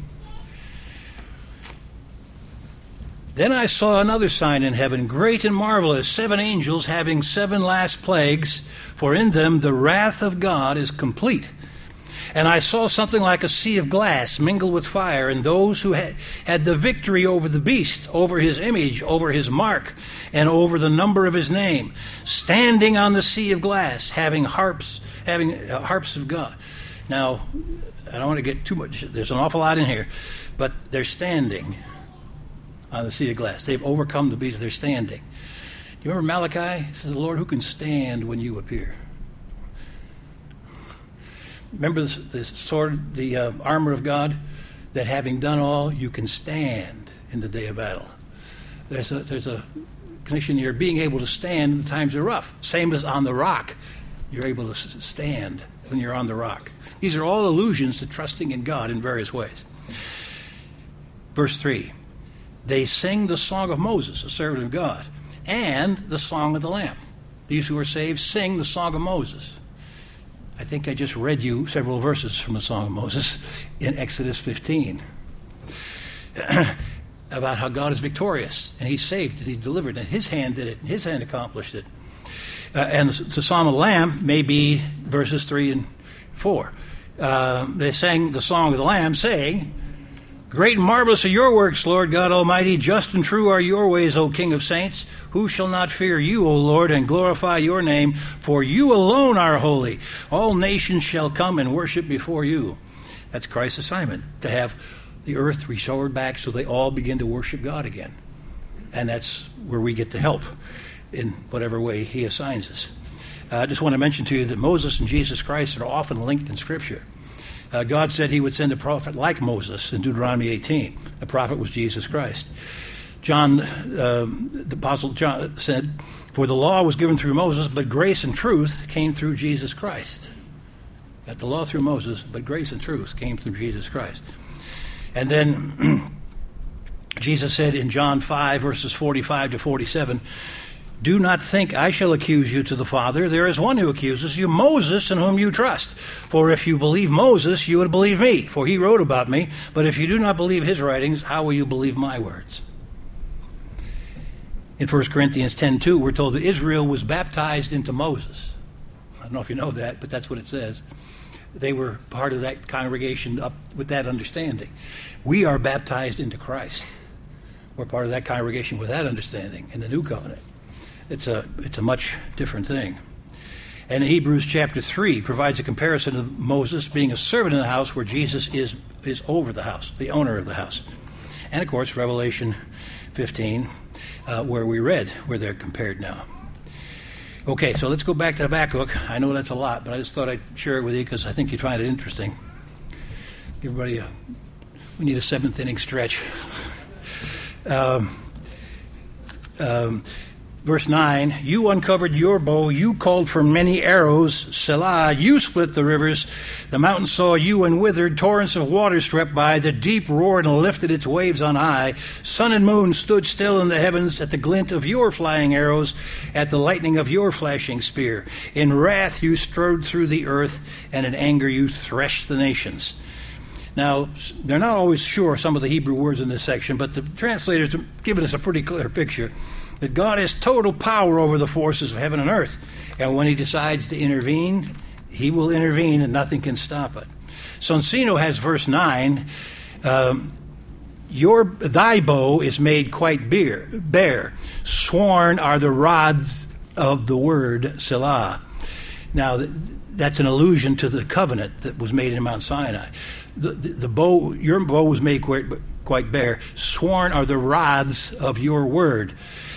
Speaker 1: Then I saw another sign in heaven, great and marvelous, seven angels having seven last plagues, for in them the wrath of God is complete. And I saw something like a sea of glass mingled with fire, and those who had, had the victory over the beast, over his image, over his mark, and over the number of his name, standing on the sea of glass, having harps, having uh, harps of God. Now, I don't want to get too much, there's an awful lot in here, but they're standing on the sea of glass. They've overcome the beast. They're standing. Do you remember Malachi? It says, Lord, who can stand when you appear? Remember the, the sword, the uh, armor of God, that having done all, you can stand in the day of battle. There's a, there's a connection here, being able to stand when the times are rough. Same as on the rock. You're able to stand when you're on the rock. These are all allusions to trusting in God in various ways. Verse three. They sing the song of Moses, a servant of God, and the song of the Lamb. These who are saved sing the song of Moses. I think I just read you several verses from the song of Moses in Exodus fifteen about how God is victorious, and he saved it, he delivered it, and his hand did it, and his hand accomplished it. Uh, and the, the Psalm of the Lamb may be verses three and four. Uh, they sang the Song of the Lamb, saying, "Great and marvelous are your works, Lord God Almighty. Just and true are your ways, O King of saints. Who shall not fear you, O Lord, and glorify your name? For you alone are holy. All nations shall come and worship before you." That's Christ's assignment, to have the earth restored back so they all begin to worship God again. And that's where we get to help in whatever way he assigns us. Uh, I just want to mention to you that Moses and Jesus Christ are often linked in Scripture. Uh, God said he would send a prophet like Moses in Deuteronomy eighteen. The prophet was Jesus Christ. John, um, the Apostle John said, "For the law was given through Moses, but grace and truth came through Jesus Christ." Got the law through Moses, but grace and truth came through Jesus Christ. And then Jesus said in John five, verses forty-five to forty-seven, "Do not think I shall accuse you to the Father. There is one who accuses you, Moses, in whom you trust. For if you believe Moses, you would believe me, for he wrote about me. But if you do not believe his writings, how will you believe my words?" In First Corinthians ten two, we're told that Israel was baptized into Moses. I don't know if you know that, but that's what it says. They were part of that congregation up with that understanding. We are baptized into Christ. We're part of that congregation with that understanding in the new covenant. It's a it's a much different thing. And Hebrews chapter three provides a comparison of Moses being a servant in the house where Jesus is, is over the house, the owner of the house. And, of course, Revelation fifteen, uh, where we read where they're compared now. Okay, so let's go back to Habakkuk. I know that's a lot, but I just thought I'd share it with you because I think you'd find it interesting. Everybody, uh, we need a seventh inning stretch. um, um, verse nine, "You uncovered your bow, you called for many arrows, Selah, you split the rivers. The mountains saw you and withered, torrents of water swept by, the deep roared and lifted its waves on high. Sun and moon stood still in the heavens at the glint of your flying arrows, at the lightning of your flashing spear. In wrath you strode through the earth, and in anger you threshed the nations." Now, they're not always sure some of the Hebrew words in this section, but the translators have given us a pretty clear picture that God has total power over the forces of heaven and earth. And when he decides to intervene, he will intervene and nothing can stop it. Sonsino has verse nine, um, Your, thy bow is made quite bare, bare. Sworn are the rods of the word Selah. Now, that's an allusion to the covenant that was made in Mount Sinai. The, the, the bow, your bow was made quite, quite bare. Sworn are the rods of your word.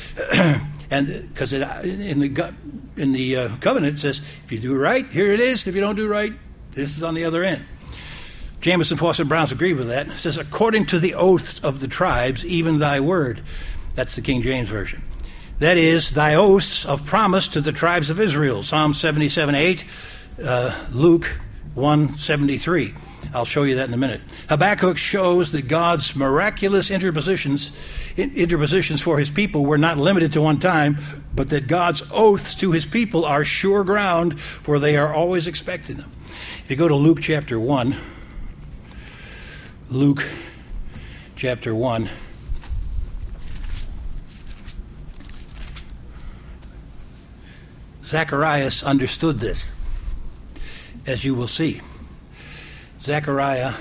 Speaker 1: And because in the in the uh, covenant it says, if you do right, here it is. If you don't do right, this is on the other end. Jamison, Fawcett, Browns agree with that. It says, according to the oaths of the tribes, even thy word. That's the King James Version. That is, thy oaths of promise to the tribes of Israel. Psalm seventy-seven eight, uh, Luke one seventy-three. I'll show you that in a minute. Habakkuk shows that God's miraculous interpositions, interpositions for his people were not limited to one time, but that God's oaths to his people are sure ground, for they are always expecting them. If you go to Luke chapter one, Luke chapter one, Zacharias understood this, as you will see. Zechariah,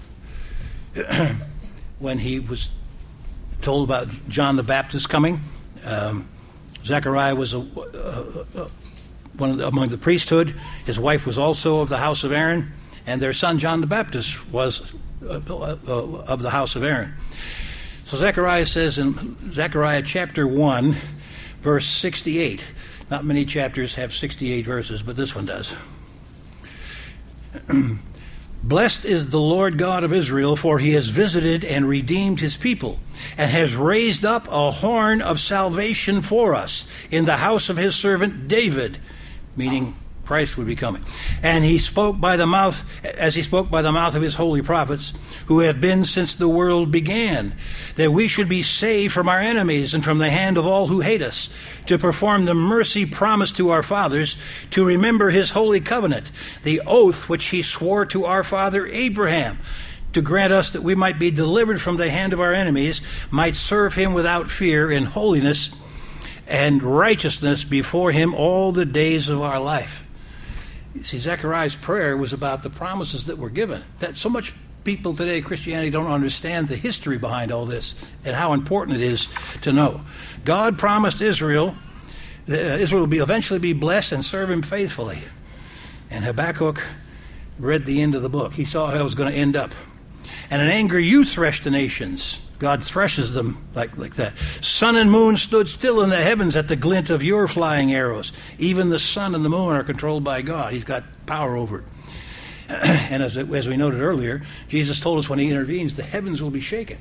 Speaker 1: when he was told about John the Baptist coming, um, Zechariah was a, a, a, one of the, among the priesthood. His wife was also of the house of Aaron, and their son John the Baptist was uh, uh, uh, of the house of Aaron. So Zechariah says in Zechariah chapter one, verse sixty-eight. Not many chapters have sixty-eight verses, but this one does. Blessed is the Lord God of Israel, for he has visited and redeemed his people, and has raised up a horn of salvation for us in the house of his servant David, meaning Christ would be coming. And he spoke by the mouth, as he spoke by the mouth of his holy prophets, who have been since the world began, that we should be saved from our enemies and from the hand of all who hate us, to perform the mercy promised to our fathers, to remember his holy covenant, the oath which he swore to our father Abraham, to grant us that we might be delivered from the hand of our enemies, might serve him without fear in holiness and righteousness before him all the days of our life. You see, Zechariah's prayer was about the promises that were given. That so much people today, Christianity, don't understand the history behind all this and how important it is to know. God promised Israel that Israel will be eventually be blessed and serve him faithfully. And Habakkuk read the end of the book. He saw how it was going to end up. And in anger you threshed the nations. God threshes them like, like that. Sun and moon stood still in the heavens at the glint of your flying arrows. Even the sun and the moon are controlled by God. He's got power over it. And as, as we noted earlier, Jesus told us when he intervenes, the heavens will be shaken.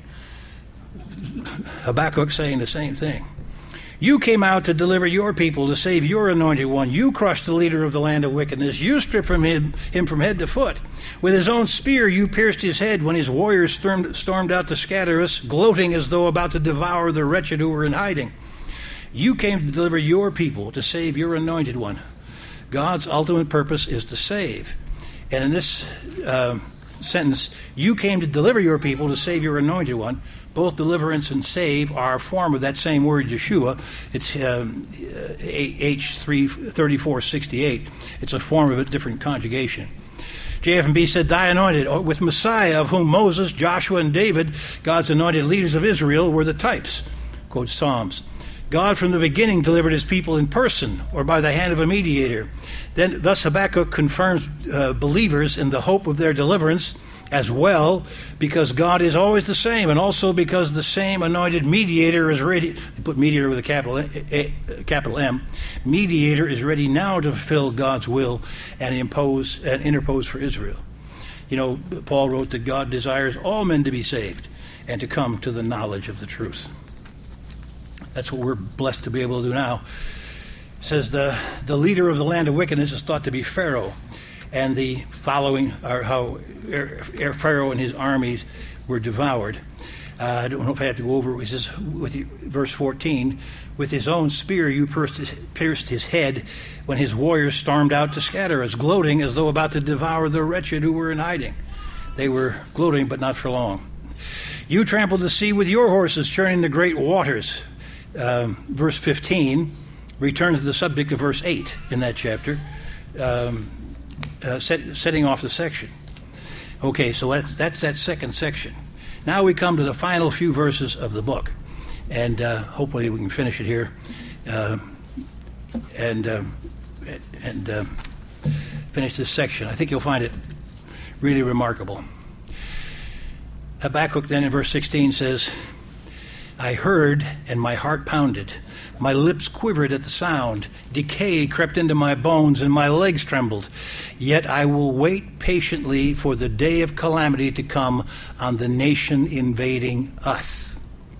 Speaker 1: Habakkuk saying the same thing. You came out to deliver your people, to save your anointed one. You crushed the leader of the land of wickedness. You stripped from him, him from head to foot. With his own spear you pierced his head when his warriors stormed, stormed out to scatter us, gloating as though about to devour the wretched who were in hiding. You came to deliver your people, to save your anointed one. God's ultimate purpose is to save. And in this uh, sentence, you came to deliver your people, to save your anointed one. Both deliverance and save are a form of that same word, Yeshua. It's um, H thirty-four sixty-eight. It's a form of a different conjugation. J F and B said, thy anointed, with Messiah, of whom Moses, Joshua, and David, God's anointed leaders of Israel, were the types. Quotes Psalms. God from the beginning delivered his people in person or by the hand of a mediator. Then, thus Habakkuk confirms uh, believers in the hope of their deliverance as well, because God is always the same, and also because the same anointed mediator is ready. Put mediator with a capital a, a, capital M. Mediator is ready now to fulfill God's will and impose and interpose for Israel. You know, Paul wrote that God desires all men to be saved and to come to the knowledge of the truth. That's what we're blessed to be able to do now. It says the the leader of the land of wickedness is thought to be Pharaoh. And the following are how Pharaoh and his armies were devoured. Uh, I don't know if I have to go over it. It says, with you, verse fourteen, with his own spear you pierced his, pierced his head when his warriors stormed out to scatter us, gloating as though about to devour the wretched who were in hiding. They were gloating, but not for long. You trampled the sea with your horses, churning the great waters. Um, verse fifteen returns to the subject of verse eight in that chapter. Um, Uh, set, setting off the section. Okay, so that's, that's that second section. Now we come to the final few verses of the book, and uh, hopefully we can finish it here, uh, and um, and uh, finish this section. I think you'll find it really remarkable. Habakkuk then in verse sixteen says, I heard and my heart pounded. My lips quivered at the sound. Decay crept into my bones and my legs trembled. Yet I will wait patiently for the day of calamity to come on the nation invading us.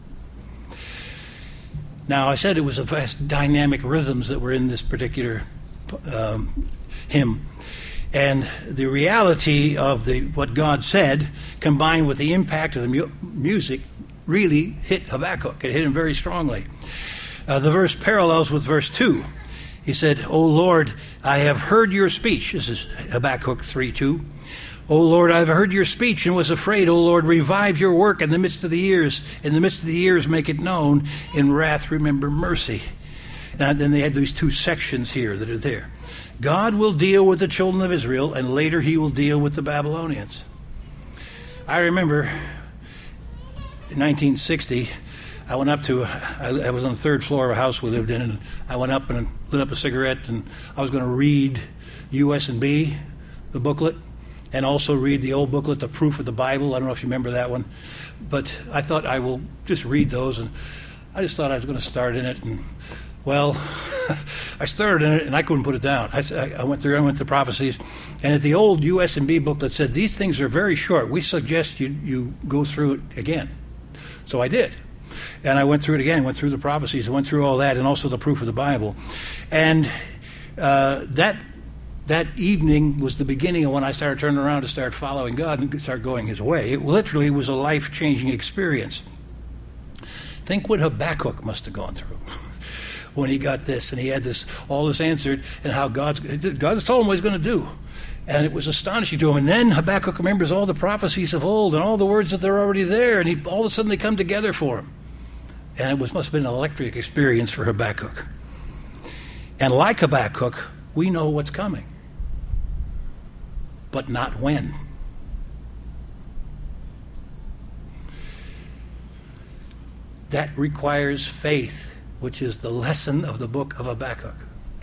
Speaker 1: Now, I said it was a vast dynamic rhythms that were in this particular um, hymn. And the reality of the what God said, combined with the impact of the mu- music, really hit Habakkuk. It hit him very strongly. Uh, the verse parallels with verse two. He said, O Lord, I have heard your speech. This is Habakkuk three two. O Lord, I have heard your speech and was afraid. O Lord, revive your work in the midst of the years. In the midst of the years, make it known. In wrath, remember mercy. And then they had these two sections here that are there. God will deal with the children of Israel, and later he will deal with the Babylonians. I remember in nineteen sixty, I went up to, I, I was on the third floor of a house we lived in, and I went up and lit up a cigarette, and I was going to read U S and B, the booklet, and also read the old booklet, The Proof of the Bible. I don't know if you remember that one. But I thought I will just read those, and I just thought I was going to start in it, and, well, I started in it, and I couldn't put it down. I, I went through, I went to prophecies, and at the old U S and B booklet said, these things are very short. We suggest you, you go through it again. So I did. And I went through it again, went through the prophecies, went through all that, and also the proof of the Bible. And uh, that that evening was the beginning of when I started turning around to start following God and start going his way. It literally was a life-changing experience. Think what Habakkuk must have gone through when he got this, and he had this all this answered, and how God's, God's told him what he's going to do. And it was astonishing to him. And then Habakkuk remembers all the prophecies of old and all the words that they're already there, and he, all of a sudden they come together for him. And it was, must have been an electric experience for Habakkuk. And like Habakkuk, we know what's coming, but not when. That requires faith, which is the lesson of the book of Habakkuk.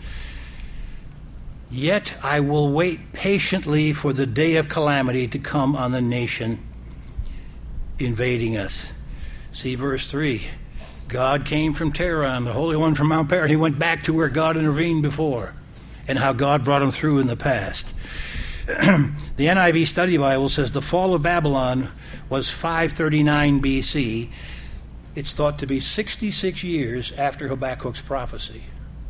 Speaker 1: Yet I will wait patiently for the day of calamity to come on the nation invading us. See verse three. God came from Tehran, the Holy One from Mount Paran. He went back to where God intervened before and how God brought him through in the past. The N I V Study Bible says the fall of Babylon was five thirty-nine B C. It's thought to be sixty-six years after Habakkuk's prophecy.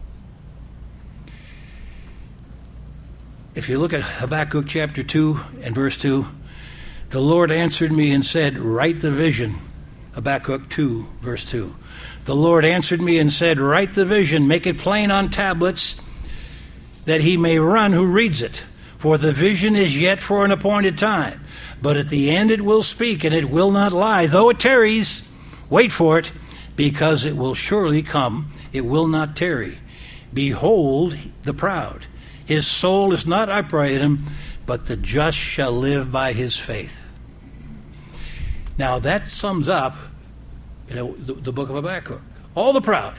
Speaker 1: If you look at Habakkuk chapter two and verse two, the Lord answered me and said, write the vision. Habakkuk two, verse two. The Lord answered me and said, write the vision, make it plain on tablets, that he may run who reads it. For the vision is yet for an appointed time, but at the end it will speak, and it will not lie. Though it tarries, wait for it, because it will surely come. It will not tarry. Behold the proud. His soul is not upright in him, but the just shall live by his faith. Now that sums up, you know, the, the book of Habakkuk. All the proud,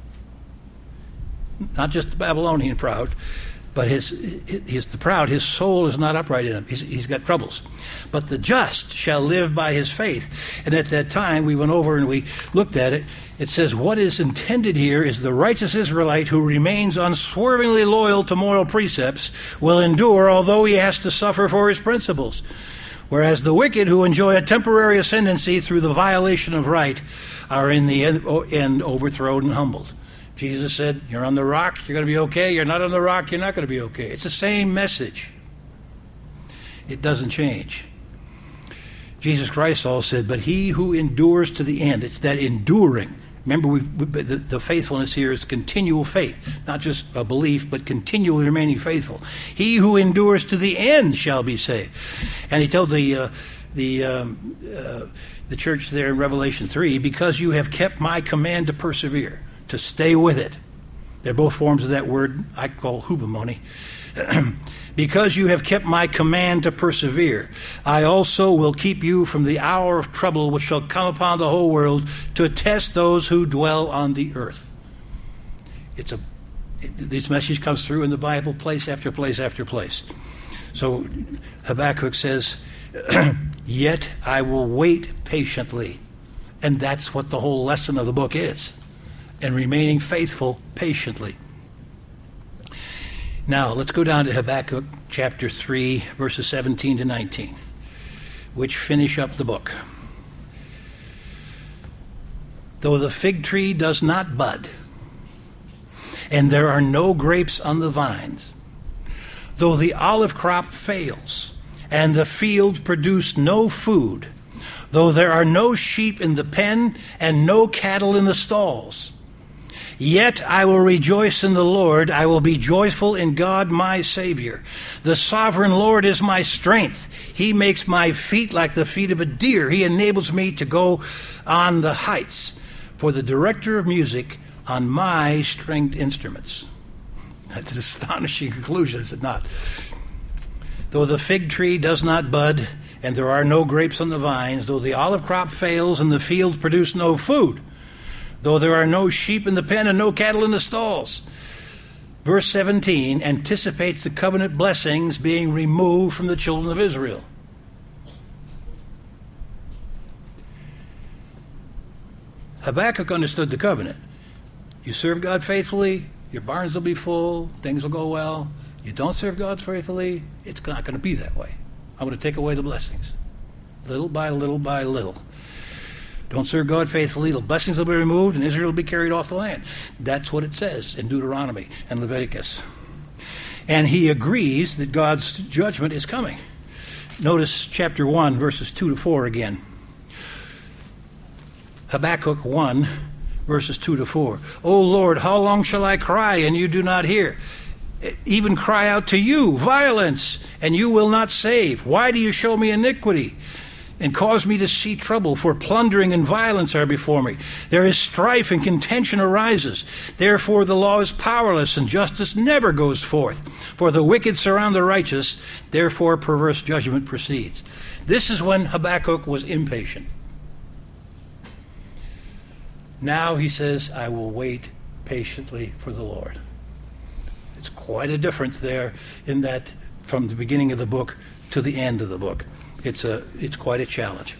Speaker 1: not just the Babylonian proud, but his, his the proud, his soul is not upright in him. He's, he's got troubles. But the just shall live by his faith. And at that time, we went over and we looked at it. It says what is intended here is the righteous Israelite who remains unswervingly loyal to moral precepts will endure, although he has to suffer for his principles. Whereas the wicked who enjoy a temporary ascendancy through the violation of right are in the end overthrown and humbled. Jesus said, you're on the rock, you're going to be okay. You're not on the rock, you're not going to be okay. It's the same message. It doesn't change. Jesus Christ also said, but he who endures to the end, it's that enduring. Remember, we, we, the, the faithfulness here is continual faith, not just a belief, but continually remaining faithful. He who endures to the end shall be saved. And he told the uh, the um, uh, the church there in Revelation three, because you have kept my command to persevere, to stay with it. They're both forms of that word I call hubomone. Because you have kept my command to persevere, I also will keep you from the hour of trouble which shall come upon the whole world to test those who dwell on the earth. It's a it, this message comes through in the Bible, place after place after place. So Habakkuk says, yet I will wait patiently. And that's what the whole lesson of the book is. And remaining faithful patiently. Now, let's go down to Habakkuk chapter three, verses seventeen to nineteen, which finish up the book. Though the fig tree does not bud, and there are no grapes on the vines, though the olive crop fails, and the fields produce no food, though there are no sheep in the pen, and no cattle in the stalls, yet I will rejoice in the Lord. I will be joyful in God my Savior. The sovereign Lord is my strength. He makes my feet like the feet of a deer. He enables me to go on the heights. For the director of music on my stringed instruments. That's an astonishing conclusion, is it not? Though the fig tree does not bud, and there are no grapes on the vines, though the olive crop fails, and the fields produce no food, though there are no sheep in the pen and no cattle in the stalls. Verse seventeen anticipates the covenant blessings being removed from the children of Israel. Habakkuk understood the covenant. You serve God faithfully, your barns will be full, things will go well. You don't serve God faithfully, it's not going to be that way. I'm going to take away the blessings. Little by little by little. Don't serve God faithfully, the blessings will be removed, and Israel will be carried off the land. That's what it says in Deuteronomy and Leviticus. And he agrees that God's judgment is coming. Notice chapter one, verses two to four again. Habakkuk one, verses two to four. O Lord, how long shall I cry, and you do not hear? Even cry out to you, violence, and you will not save. Why do you show me iniquity? and cause me to see trouble, for plundering and violence are before me. There is strife and contention arises. Therefore the law is powerless, and justice never goes forth. For the wicked surround the righteous, therefore perverse judgment proceeds. This is when Habakkuk was impatient. Now he says, I will wait patiently for the Lord. It's quite a difference there in that from the beginning of the book to the end of the book. It's a it's quite a challenge.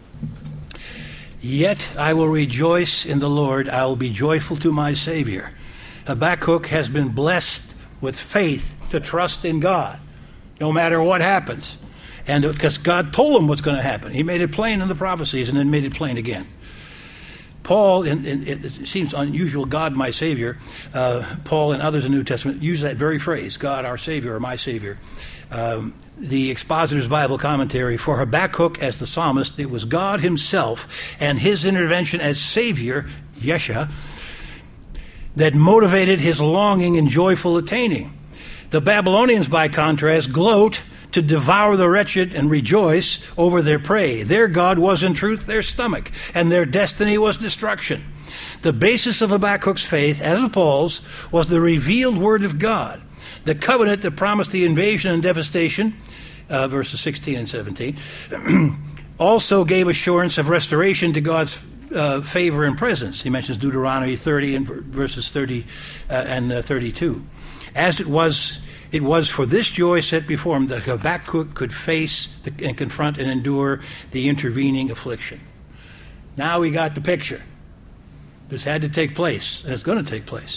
Speaker 1: Yet I will rejoice in the Lord. I will be joyful to my Savior. Habakkuk has been blessed with faith to trust in God, no matter what happens. And because God told him what's going to happen. He made it plain in the prophecies and then made it plain again. Paul, in, in, it seems unusual, God my Savior, uh, Paul and others in the New Testament use that very phrase, God our Savior or my Savior. Um, the Expositor's Bible Commentary, for Habakkuk as the psalmist, it was God himself and his intervention as Savior, Yeshua, that motivated his longing and joyful attaining. The Babylonians, by contrast, gloat to devour the wretched and rejoice over their prey. Their God was in truth their stomach, and their destiny was destruction. The basis of Habakkuk's faith, as of Paul's, was the revealed word of God. The covenant that promised the invasion and devastation, uh, verses sixteen and seventeen, also gave assurance of restoration to God's uh, favor and presence. He mentions Deuteronomy thirty and verses thirty uh, and uh, thirty-two. As it was, it was for this joy set before him that Habakkuk could face the, and confront and endure the intervening affliction. Now we got the picture. This had to take place, and it's going to take place.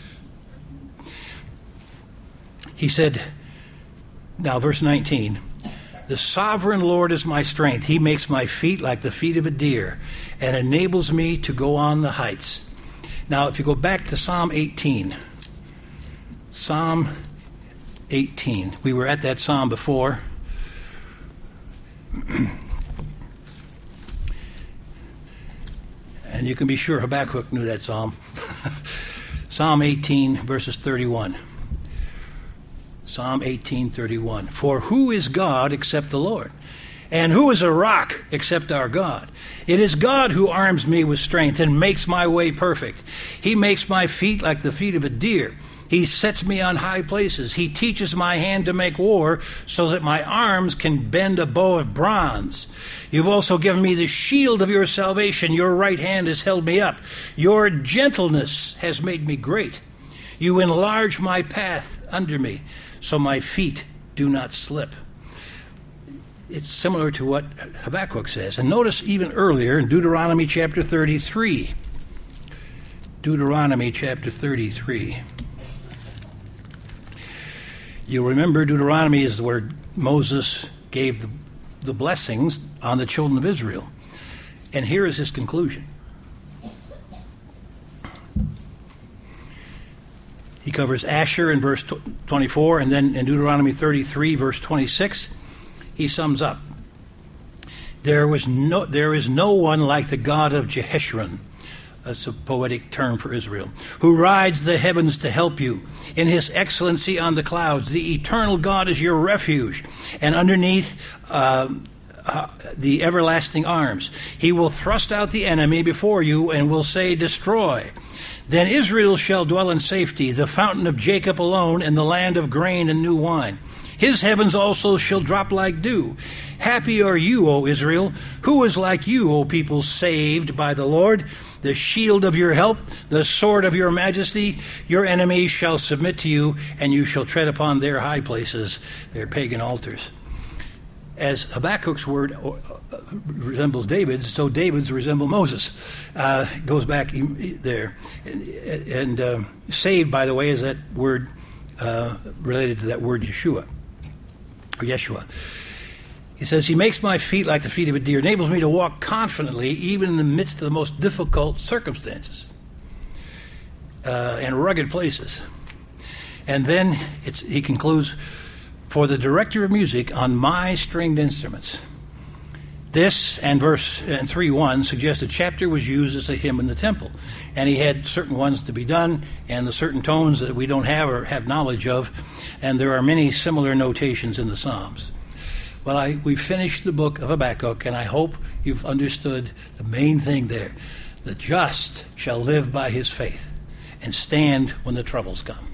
Speaker 1: He said, now verse nineteen, the sovereign Lord is my strength. He makes my feet like the feet of a deer and enables me to go on the heights. Now, if you go back to Psalm eighteen, Psalm eighteen, we were at that psalm before. And you can be sure Habakkuk knew that psalm. Psalm eighteen, verses thirty-one. Psalm eighteen, thirty-one. For who is God except the Lord? And who is a rock except our God? It is God who arms me with strength and makes my way perfect. He makes my feet like the feet of a deer. He sets me on high places. He teaches my hand to make war so that my arms can bend a bow of bronze. You've also given me the shield of your salvation. Your right hand has held me up. Your gentleness has made me great. You enlarge my path under me so my feet do not slip. It's similar to what Habakkuk says. And notice even earlier in Deuteronomy chapter thirty-three. Deuteronomy chapter thirty-three. You remember Deuteronomy is where Moses gave the, the blessings on the children of Israel. And here is his conclusion. He covers Asher in verse twenty-four, and then in Deuteronomy thirty-three, verse twenty-six, he sums up. There was no, there is no one like the God of Jeshurun. That's a poetic term for Israel. Who rides the heavens to help you. In his excellency on the clouds, the eternal God is your refuge. And underneath uh, uh, the everlasting arms, he will thrust out the enemy before you and will say, destroy. Then Israel shall dwell in safety, the fountain of Jacob alone, in the land of grain and new wine. His heavens also shall drop like dew. Happy are you, O Israel. Who is like you, O people saved by the Lord? The shield of your help, the sword of your majesty. Your enemies shall submit to you, and you shall tread upon their high places, their pagan altars. As Habakkuk's word resembles David's, so David's resemble Moses. Uh, goes back there. And, and uh, saved, by the way, is that word uh, related to that word Yeshua, or Yeshua. He says, he makes my feet like the feet of a deer, enables me to walk confidently even in the midst of the most difficult circumstances uh, and rugged places. And then it's, he concludes, for the director of music on my stringed instruments. This and verse and three one suggests the chapter was used as a hymn in the temple. And he had certain ones to be done and the certain tones that we don't have or have knowledge of. And there are many similar notations in the Psalms. Well, I, we finished the book of Habakkuk, and I hope you've understood the main thing there. The just shall live by his faith and stand when the troubles come.